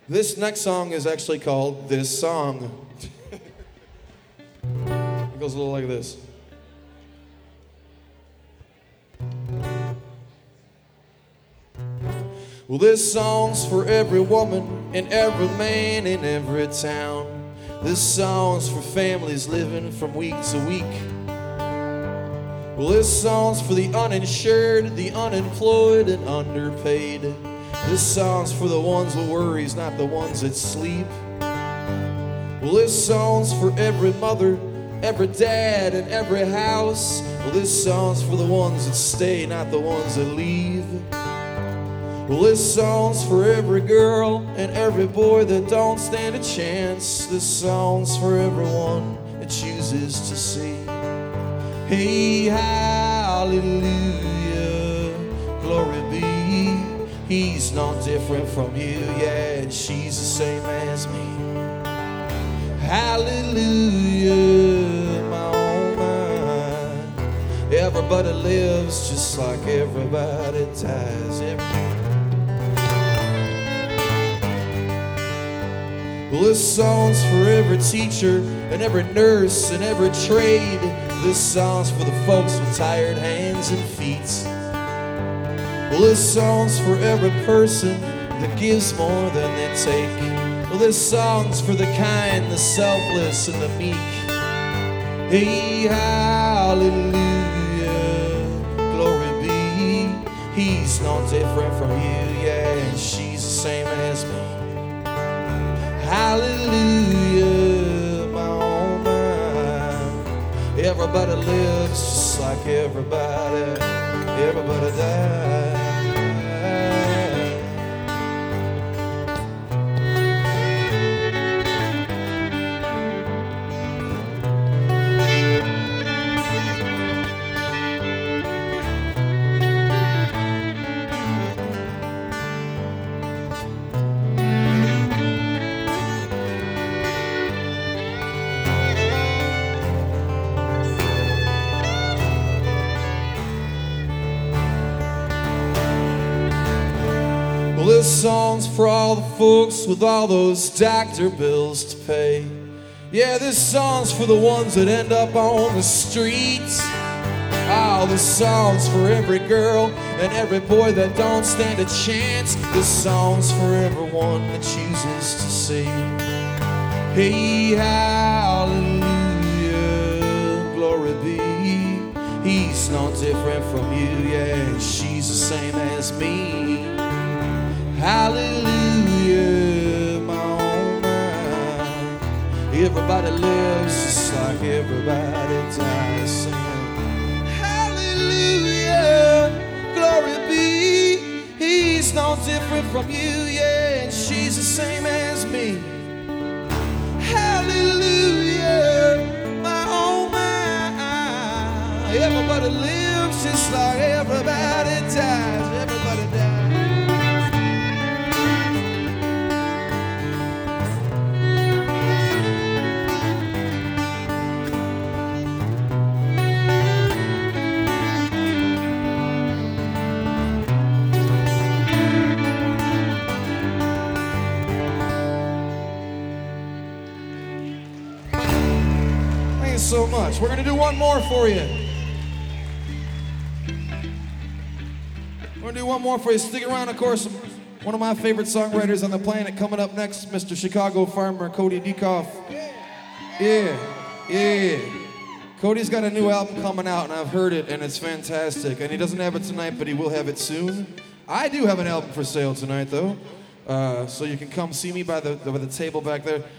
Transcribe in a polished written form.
This next song is actually called This Song. It goes a little like this. Well, this song's for every woman and every man in every town. This song's for families living from week to week. Well, this song's for the uninsured, the unemployed, and underpaid. This song's for the ones with worries, not the ones that sleep. Well, this song's for every mother, every dad, and every house. Well, this song's for the ones that stay, not the ones that leave. Well, this song's for every girl and every boy that don't stand a chance. This song's for everyone that chooses to see. Hey, hallelujah, glory be. He's not different from you, yeah, and she's the same as me. Hallelujah, my own mind. Everybody lives just like everybody dies. Well, this song's for every teacher and every nurse and every trade. This song's for the folks with tired hands and feet. Well, this song's for every person that gives more than they take. Well, this song's for the kind, the selfless, and the meek. Hey, hallelujah, glory be. He's not different from you, yeah, and she's the same as me. Hallelujah, my own mind. Everybody lives just like everybody dies. Well, this song's for all the folks with all those doctor bills to pay. Yeah, this song's for the ones that end up on the streets. Oh, this song's for every girl and every boy that don't stand a chance. This song's for everyone that chooses to see. Hey, hallelujah, glory be. He's not different from you, yeah, she's the same as me. Hallelujah, my own mind. Everybody lives just like everybody dies. Singing, hallelujah, glory be. He's no different from you, yeah, and she's the same as me. Hallelujah, my own mind. Everybody lives just like everybody dies. Everybody dies. So much. We're gonna do one more for you. We're gonna do one more for you. Stick around, of course. One of my favorite songwriters on the planet coming up next, Mr. Chicago Farmer, Cody Dikoff. Yeah. Cody's got a new album coming out, and I've heard it, and it's fantastic. And he doesn't have it tonight, but he will have it soon. I do have an album for sale tonight, though. So you can come see me by the table back there.